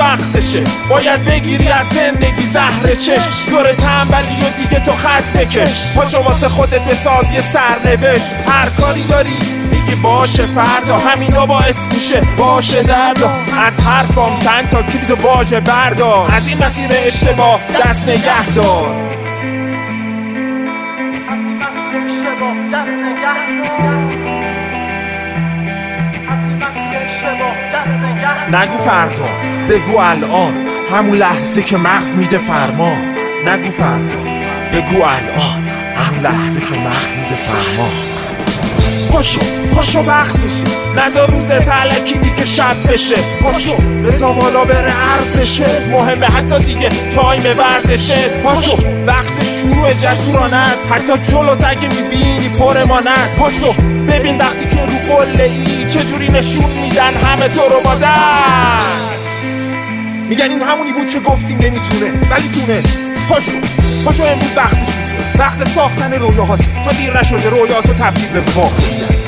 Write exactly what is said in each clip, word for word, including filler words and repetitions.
وقتشه، باید بگیری از زندگی زهر چشم. دوره تنبلی و دیگه تو خط بکش، پاشو واسه خودت بساز یه سرنوشت. هر کاری داری میگی باشه فردا، همینا باعث میشه باشه دردا. از حرفام چند تا کلید و باجه بردار، از این مسیر اشتباه دست نگه دار. نگو فردا، بگو الان، همون لحظه که مغز میده فرمان. نگو فردا، بگو الان، همون لحظه که مغز میده فرمان. پاشو پاشو وقتشه، نذار روز تلکی دیگه شب بشه. پاشو بزا بالا بره ارزشت، مهمه حتی دیگه تایم ورزشت. پاشو وقت شروع جسورانه است، حتی جلوت اگه میبینی پرمانه است. پاشو ببین وقتی که رو قله ای چجوری نشون میدن همه تو رو با دست. میگن این همونی بود که گفتیم نمیتونه ولی تونست. پاشو پاشو امروز وقتش میده، وقت ساختن رویاهات تا دیر نشده رویاتو تبدیل به واقعیت.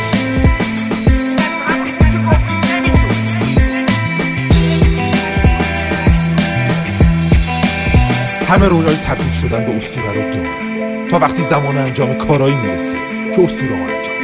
همه رویای تبدیل شدن به اسطوره رو دارن تا وقتی زمان انجام کارایی میرسه که اسطوره ها انجام